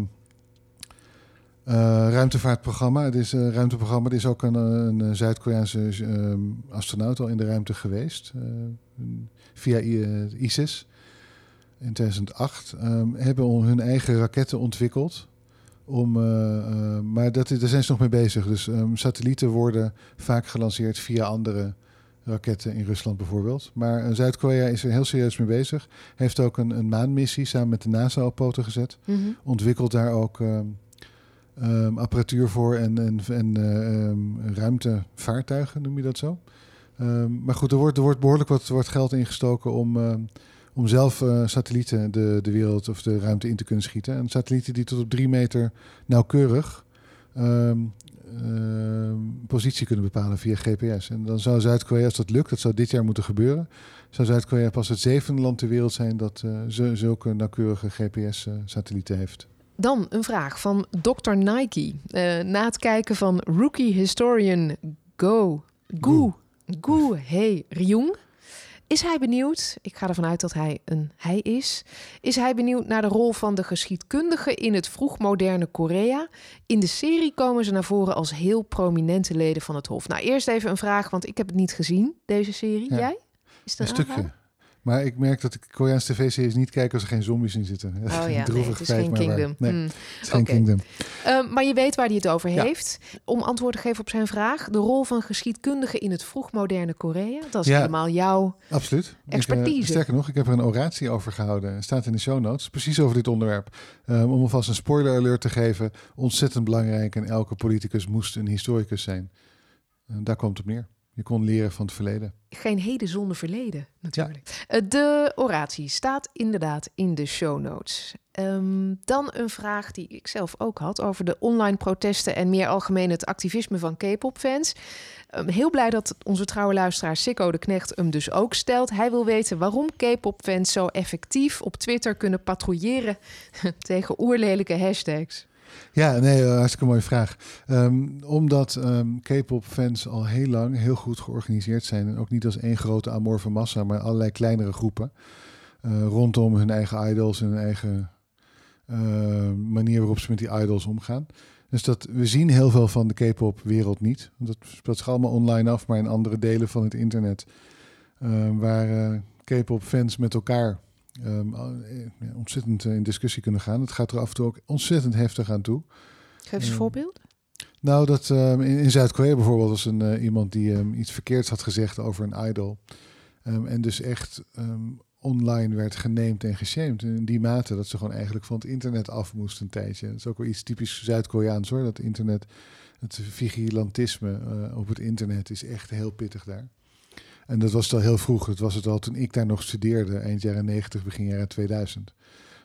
ruimtevaartprogramma. Het is een ruimteprogramma. Er is ook een, een Zuid-Koreaanse uh, astronaut al in de ruimte geweest. Uh, via I S I S in tweeduizend acht. Um, hebben hun eigen raketten ontwikkeld. Om, uh, uh, maar dat, daar zijn ze nog mee bezig. Dus um, satellieten worden vaak gelanceerd via andere raketten in Rusland bijvoorbeeld. Maar uh, Zuid-Korea is er heel serieus mee bezig. Heeft ook een, een maanmissie samen met de NASA op poten gezet. Mm-hmm. Ontwikkelt daar ook um, um, apparatuur voor en, en, en uh, um, ruimtevaartuigen, noem je dat zo. Um, maar goed, er wordt, er wordt behoorlijk wat, wat geld ingestoken om, um, om zelf uh, satellieten de, de wereld of de ruimte in te kunnen schieten. En satellieten die tot op drie meter nauwkeurig um, Uh, positie kunnen bepalen via G P S. En dan zou Zuid-Korea, als dat lukt, dat zou dit jaar moeten gebeuren, zou Zuid-Korea pas het zevende land ter wereld zijn dat uh, z- zulke nauwkeurige G P S-satellieten uh, heeft. Dan een vraag van dokter Nike. Uh, na het kijken van rookie historian Go Gu Gu Hee Ryung is hij benieuwd, ik ga ervan uit dat hij een hij is, is hij benieuwd naar de rol van de geschiedkundigen in het vroegmoderne Korea. In de serie komen ze naar voren als heel prominente leden van het Hof. Nou, eerst even een vraag, want ik heb het niet gezien, deze serie. Ja. Jij? Is het een, een stukje. Maar ik merk dat ik Koreaanse tv-series niet kijk als er geen zombies in zitten. Oh ja, nee, het is feit, geen Kingdom. Nee, hmm. het is geen okay. Kingdom. Uh, maar je weet waar hij het over Ja. heeft. Om antwoord te geven op zijn vraag. De rol van geschiedkundigen in het vroegmoderne Korea. Dat is Ja. helemaal jouw Absoluut. expertise. Ik, uh, sterker nog, ik heb er een oratie over gehouden. Staat in de show notes. Precies over dit onderwerp. Um, om alvast een spoiler alert te geven. Ontzettend belangrijk. En elke politicus moest een historicus zijn. Uh, daar komt het op neer. Je kon leren van het verleden. Geen heden zonder verleden, natuurlijk. Ja. De oratie staat inderdaad in de show notes. Um, dan een vraag die ik zelf ook had over de online protesten en meer algemeen het activisme van K-pop-fans. Um, heel blij dat onze trouwe luisteraar Sikko de Knecht hem dus ook stelt. Hij wil weten waarom K-pop-fans zo effectief op Twitter kunnen patrouilleren tegen oerlelijke hashtags. Ja, nee, uh, hartstikke mooie vraag. Um, omdat um, K-pop-fans al heel lang heel goed georganiseerd zijn. En ook niet als één grote amorfe massa, maar allerlei kleinere groepen. Uh, rondom hun eigen idols en hun eigen uh, manier waarop ze met die idols omgaan. Dus dat, we zien heel veel van de K-pop-wereld niet. Want dat speelt zich allemaal online af, maar in andere delen van het internet. Uh, waar uh, K-pop-fans met elkaar Um, ja, ontzettend uh, in discussie kunnen gaan. Het gaat er af en toe ook ontzettend heftig aan toe. Geef eens een um, voorbeeld. Nou, dat um, in, in Zuid-Korea bijvoorbeeld was een, uh, iemand die um, iets verkeerds had gezegd over een idol. Um, en dus echt um, online werd geneemd en geshamed. In die mate dat ze gewoon eigenlijk van het internet af moest een tijdje. Dat is ook wel iets typisch Zuid-Koreaans hoor. Dat internet, het vigilantisme uh, op het internet is echt heel pittig daar. En dat was het al heel vroeg. Dat was het al toen ik daar nog studeerde, eind jaren negentig, begin jaren tweeduizend.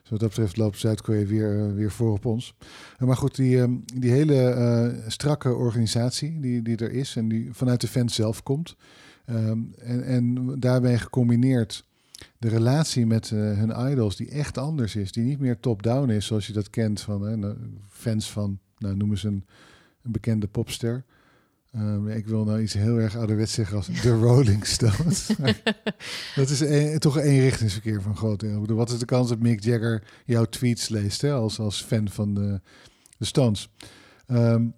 Dus wat dat betreft loopt Zuid-Korea weer, uh, weer voor op ons. Uh, maar goed, die, um, die hele uh, strakke organisatie die, die er is en die vanuit de fans zelf komt. Um, en, en daarbij gecombineerd de relatie met uh, hun idols die echt anders is. Die niet meer top-down is zoals je dat kent van uh, fans van, nou noemen ze een, een bekende popster. Um, ik wil nou iets heel erg ouderwets zeggen als de Rolling Stones. Dat is een, toch een eenrichtingsverkeer van grote. Ik bedoel, wat is de kans dat Mick Jagger jouw tweets leest hè, als, als fan van de, de Stones? Um,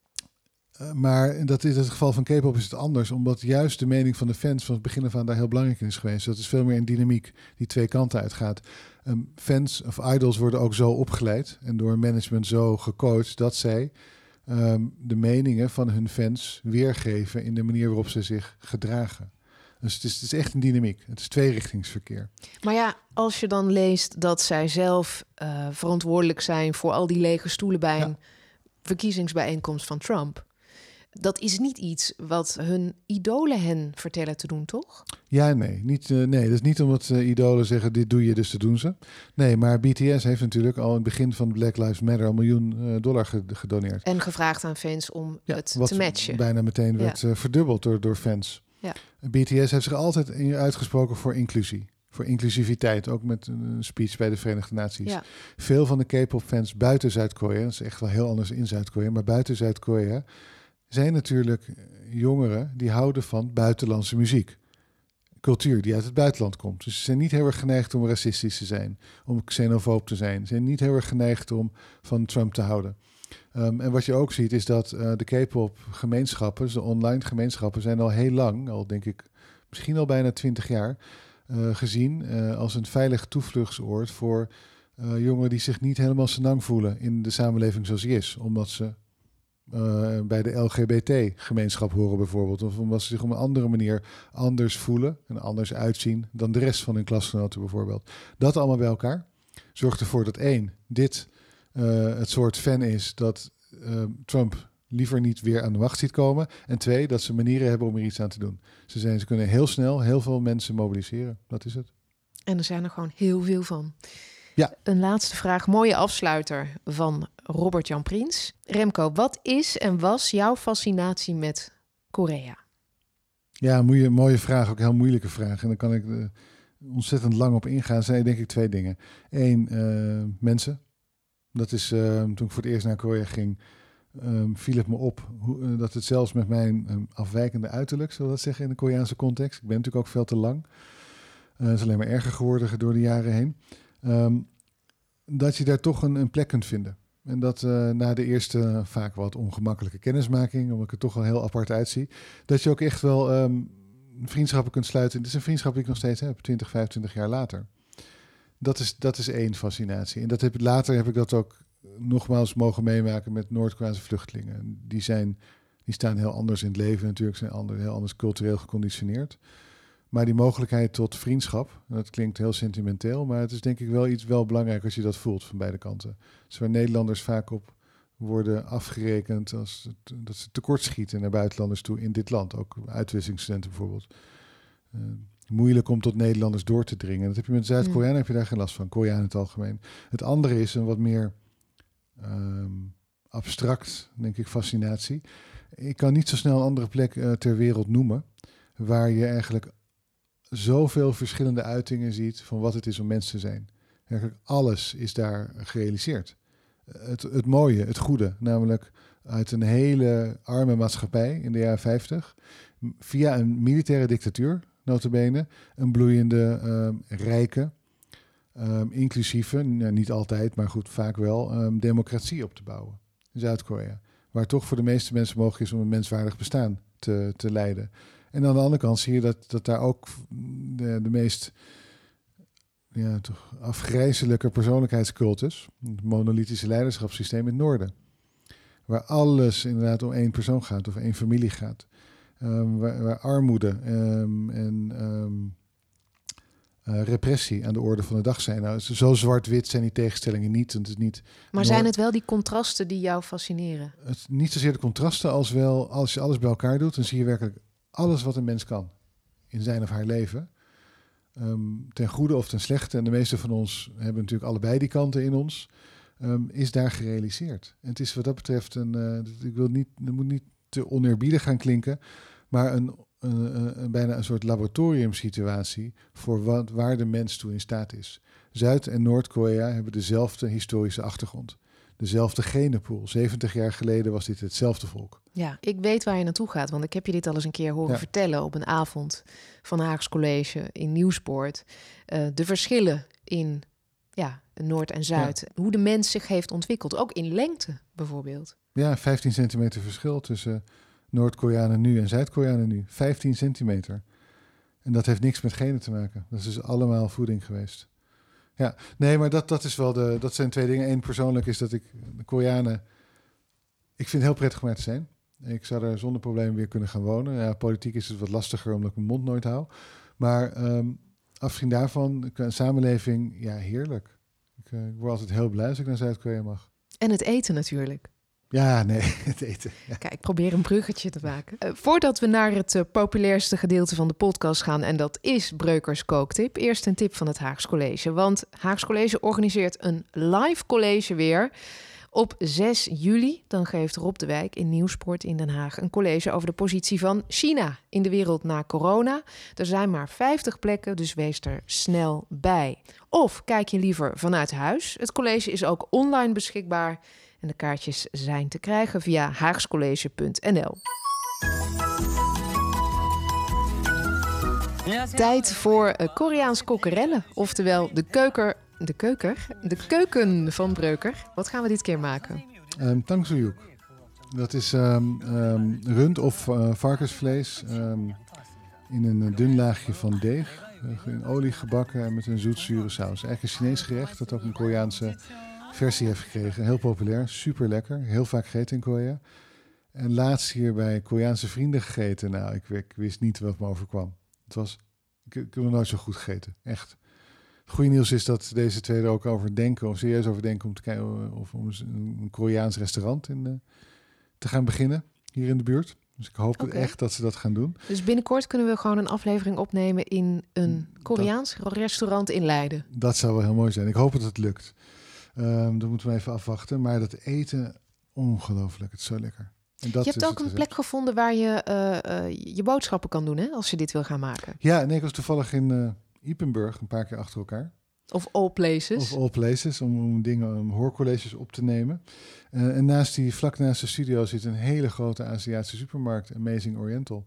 uh, maar dat is het geval van K-pop is het anders, omdat juist de mening van de fans van het begin af aan daar heel belangrijk in is geweest. Dat is veel meer een dynamiek die twee kanten uitgaat. Um, fans of idols worden ook zo opgeleid en door management zo gecoacht dat zij Um, de meningen van hun fans weergeven in de manier waarop ze zich gedragen. Dus het is, het is echt een dynamiek. Het is tweerichtingsverkeer. Maar ja, als je dan leest dat zij zelf uh, verantwoordelijk zijn voor al die lege stoelen bij ja. een verkiezingsbijeenkomst van Trump. Dat is niet iets wat hun idolen hen vertellen te doen, toch? Ja, nee. Niet, uh, nee, dat is niet omdat uh, idolen zeggen, dit doe je, dus dat doen ze. Nee, maar B T S heeft natuurlijk al in het begin van Black Lives Matter een miljoen uh, dollar gedoneerd. En gevraagd aan fans om ja, het wat te matchen. Bijna meteen werd ja. uh, verdubbeld door, door fans. Ja. B T S heeft zich altijd uitgesproken voor inclusie. Voor inclusiviteit, ook met een speech bij de Verenigde Naties. Ja. Veel van de K-pop fans buiten Zuid-Korea, dat is echt wel heel anders in Zuid-Korea, maar buiten Zuid-Korea zijn natuurlijk jongeren die houden van buitenlandse muziek. Cultuur die uit het buitenland komt. Dus ze zijn niet heel erg geneigd om racistisch te zijn, om xenofoob te zijn. Ze zijn niet heel erg geneigd om van Trump te houden. Um, en wat je ook ziet is dat uh, de K-pop gemeenschappen, dus de online gemeenschappen, zijn al heel lang, al denk ik misschien al bijna twintig jaar, uh, gezien uh, als een veilig toevluchtsoord voor uh, jongeren die zich niet helemaal senang voelen in de samenleving zoals die is. Omdat ze Uh, bij de L G B T-gemeenschap horen bijvoorbeeld. Of omdat ze zich op een andere manier anders voelen en anders uitzien dan de rest van hun klasgenoten bijvoorbeeld. Dat allemaal bij elkaar zorgt ervoor dat één, dit uh, het soort fan is dat uh, Trump liever niet weer aan de macht ziet komen. En twee, dat ze manieren hebben om er iets aan te doen. Ze, zijn, ze kunnen heel snel heel veel mensen mobiliseren. Dat is het. En er zijn er gewoon heel veel van. Ja. Een laatste vraag, mooie afsluiter van Robert-Jan Prins. Remco, wat is en was jouw fascinatie met Korea? Ja, een mooie, mooie vraag, ook een heel moeilijke vraag. En dan kan ik uh, ontzettend lang op ingaan. Er zijn denk ik twee dingen. Eén, uh, mensen. Dat is, uh, toen ik voor het eerst naar Korea ging, um, viel het me op hoe, uh, dat het zelfs met mijn um, afwijkende uiterlijk, zullen we dat zeggen in de Koreaanse context. Ik ben natuurlijk ook veel te lang. Uh, het is alleen maar erger geworden door de jaren heen. Um, dat je daar toch een, een plek kunt vinden. En dat uh, na de eerste uh, vaak wat ongemakkelijke kennismaking, omdat ik er toch wel heel apart uitzie, dat je ook echt wel um, vriendschappen kunt sluiten. Dit is een vriendschap die ik nog steeds heb, twintig, vijfentwintig jaar later. Dat is, dat is één fascinatie. En dat heb, later heb ik dat ook nogmaals mogen meemaken met Noord-Koreaanse vluchtelingen. Die, zijn, die staan heel anders in het leven natuurlijk, zijn ander, heel anders cultureel geconditioneerd. Maar die mogelijkheid tot vriendschap, dat klinkt heel sentimenteel, maar het is denk ik wel iets wel belangrijk als je dat voelt van beide kanten. Dus waar Nederlanders vaak op worden afgerekend als het, dat ze tekortschieten naar buitenlanders toe in dit land. Ook uitwisselingsstudenten bijvoorbeeld. Uh, moeilijk om tot Nederlanders door te dringen. Dat heb je met Zuid-Koreanen, mm. heb je daar geen last van. Koreanen in het algemeen. Het andere is een wat meer um, abstract, denk ik, fascinatie. Ik kan niet zo snel een andere plek uh, ter wereld noemen waar je eigenlijk zoveel verschillende uitingen ziet van wat het is om mens te zijn. Eigenlijk alles is daar gerealiseerd. Het, het mooie, het goede, namelijk uit een hele arme maatschappij in de jaren vijftig, via een militaire dictatuur, nota bene, een bloeiende, um, rijke, um, inclusieve, nou, niet altijd, maar goed, vaak wel, um, democratie op te bouwen. In Zuid-Korea. Waar toch voor de meeste mensen mogelijk is om een menswaardig bestaan te, te leiden. En aan de andere kant zie je dat, dat daar ook de, de meest ja, toch afgrijzelijke persoonlijkheidscultus, het monolithische leiderschapssysteem in het noorden. Waar alles inderdaad om één persoon gaat of één familie gaat. Um, waar, waar armoede um, en um, uh, repressie aan de orde van de dag zijn. Nou, zo zwart-wit zijn die tegenstellingen niet. Het is niet maar zijn het wel die contrasten die jou fascineren? Het, niet zozeer de contrasten als wel, als je alles bij elkaar doet, dan zie je werkelijk alles wat een mens kan in zijn of haar leven. um, ten goede of ten slechte, en de meeste van ons hebben natuurlijk allebei die kanten in ons, um, is daar gerealiseerd. En het is wat dat betreft, een, uh, ik wil niet, het moet niet te oneerbiedig gaan klinken, maar een, een, een, bijna een soort laboratoriumsituatie voor wat, waar de mens toe in staat is. Zuid- en Noord-Korea hebben dezelfde historische achtergrond. Dezelfde genenpool. zeventig jaar geleden was dit hetzelfde volk. Ja, ik weet waar je naartoe gaat, want ik heb je dit al eens een keer horen ja. vertellen op een avond van Haags College in Nieuwspoort. Uh, de verschillen in ja, Noord en Zuid. Ja. Hoe de mens zich heeft ontwikkeld. Ook in lengte bijvoorbeeld. Ja, vijftien centimeter verschil tussen Noord-Koreanen nu en Zuid-Koreanen nu. vijftien centimeter. En dat heeft niks met genen te maken. Dat is dus allemaal voeding geweest. Ja, nee, maar dat, dat, is wel de, dat zijn twee dingen. Eén, persoonlijk is dat ik de Koreanen... Ik vind het heel prettig om er te zijn. Ik zou er zonder probleem weer kunnen gaan wonen. Ja, politiek is het wat lastiger omdat ik mijn mond nooit hou. Maar um, afgezien daarvan, een samenleving, ja, heerlijk. Ik, uh, ik word altijd heel blij als ik naar Zuid-Korea mag. En het eten natuurlijk. Ja, nee, het eten. Ja. Kijk, ik probeer een bruggetje te maken. Uh, voordat we naar het uh, populairste gedeelte van de podcast gaan, en dat is Breukers Kooktip, eerst een tip van het Haags College. Want Haags College organiseert een live college weer op zes juli. Dan geeft Rob de Wijk in Nieuwspoort in Den Haag een college over de positie van China in de wereld na corona. Er zijn maar vijftig plekken, dus wees er snel bij. Of kijk je liever vanuit huis. Het college is ook online beschikbaar. En de kaartjes zijn te krijgen via haagscollege punt n l. Tijd voor uh, Koreaans kokkerellen, oftewel de keuker, de keuker, de keuken van Breuker. Wat gaan we dit keer maken? Um, tangsujuk. Dat is um, um, rund of uh, varkensvlees um, in een dun laagje van deeg, uh, in olie gebakken en met een zoetzure saus. Eigenlijk een Chinees gerecht dat ook een Koreaanse versie heeft gekregen. Heel populair, super lekker. Heel vaak gegeten in Korea. En laatst hier bij Koreaanse vrienden gegeten. Nou, ik, ik wist niet wat me overkwam. Het was, ik, ik heb nog nooit zo goed gegeten. Echt. Het goede nieuws is dat deze twee er ook over denken, of serieus over denken, om te kijken of om een, een Koreaans restaurant in de, te gaan beginnen hier in de buurt. Dus ik hoop okay. echt dat ze dat gaan doen. Dus binnenkort kunnen we gewoon een aflevering opnemen in een Koreaans dat, restaurant in Leiden. Dat zou wel heel mooi zijn. Ik hoop dat het lukt. Um, dat moeten we even afwachten. Maar dat eten, ongelooflijk. Het is zo lekker. En dat je hebt is ook een recept. Plek gevonden waar je uh, uh, je boodschappen kan doen, hè? Als je dit wil gaan maken. Ja, nee, ik was toevallig in uh, Ypenburg een paar keer achter elkaar. Of all places. Of all places, om, om dingen, om hoorcolleges op te nemen. Uh, en naast die, vlak naast de studio zit een hele grote Aziatische supermarkt, Amazing Oriental.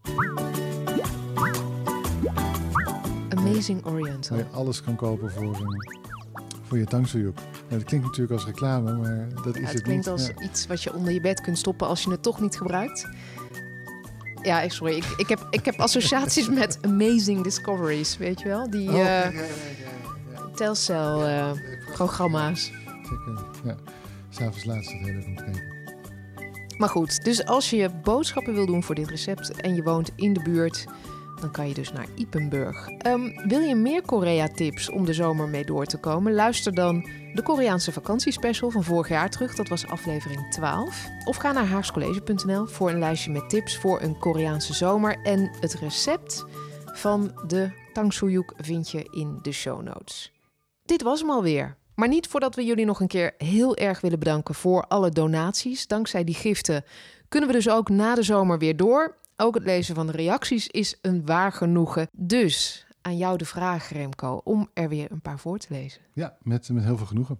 Amazing Oriental. Waar je alles kan kopen voor, uh, voor je tangsujuk. Ja, dat klinkt natuurlijk als reclame, maar dat ja, is het niet. Het klinkt als ja. iets wat je onder je bed kunt stoppen als je het toch niet gebruikt. Ja, sorry. Ik, ik, heb, ik heb associaties met Amazing Discoveries, weet je wel? Die uh, oh, ja, ja, ja, ja. telcel-programma's. Uh, Zeker, ja. S'avonds laatst het hele om te kijken. Maar goed, dus als je boodschappen wil doen voor dit recept en je woont in de buurt, dan kan je dus naar Ypenburg. Um, wil je meer Korea-tips om de zomer mee door te komen? Luister dan de Koreaanse vakantiespecial van vorig jaar terug. Dat was aflevering twaalf. Of ga naar haagscollege punt n l voor een lijstje met tips voor een Koreaanse zomer. En het recept van de tangsujuk vind je in de show notes. Dit was hem alweer. Maar niet voordat we jullie nog een keer heel erg willen bedanken voor alle donaties. Dankzij die giften kunnen we dus ook na de zomer weer door. Ook het lezen van de reacties is een waar genoegen. Dus aan jou de vraag, Remco, om er weer een paar voor te lezen. Ja, met, met heel veel genoegen.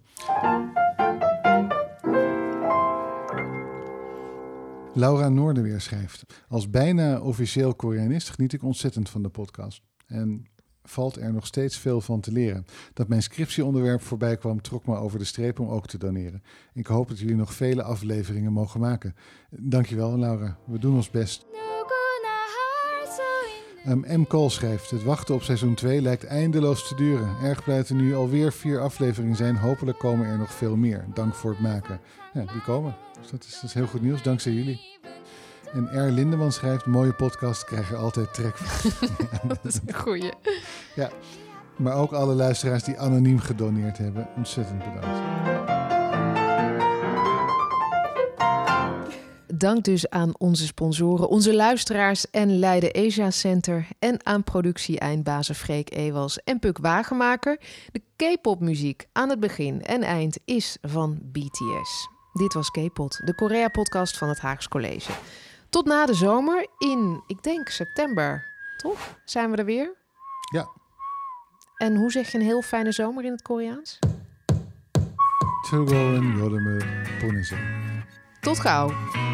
Laura Noorderweer schrijft: als bijna officieel Koreanist geniet ik ontzettend van de podcast. En valt er nog steeds veel van te leren. Dat mijn scriptieonderwerp voorbij kwam, trok me over de streep om ook te doneren. Ik hoop dat jullie nog vele afleveringen mogen maken. Dankjewel, Laura. We doen ons best. Um, M. Cole schrijft: het wachten op seizoen twee lijkt eindeloos te duren. Erg blij dat er nu alweer vier afleveringen zijn. Hopelijk komen er nog veel meer. Dank voor het maken. Ja, die komen. Dus dat is, dat is heel goed nieuws, dankzij jullie. En R. Lindeman schrijft: mooie podcast, krijg er altijd trek van. Ja, dat is een goeie. Ja, maar ook alle luisteraars die anoniem gedoneerd hebben. Ontzettend bedankt. dank dus aan onze sponsoren, onze luisteraars en Leiden Asia Center. En aan productie-eindbazen Freek Ewals en Puk Wagenmaker. De K-pop muziek aan het begin en eind is van B T S. Dit was K-pop, de Korea-podcast van het Haags College. Tot na de zomer in, ik denk september, toch? Zijn we er weer? Ja. En hoe zeg je een heel fijne zomer in het Koreaans? 즐거운 여름을 보내세요. Tot gauw!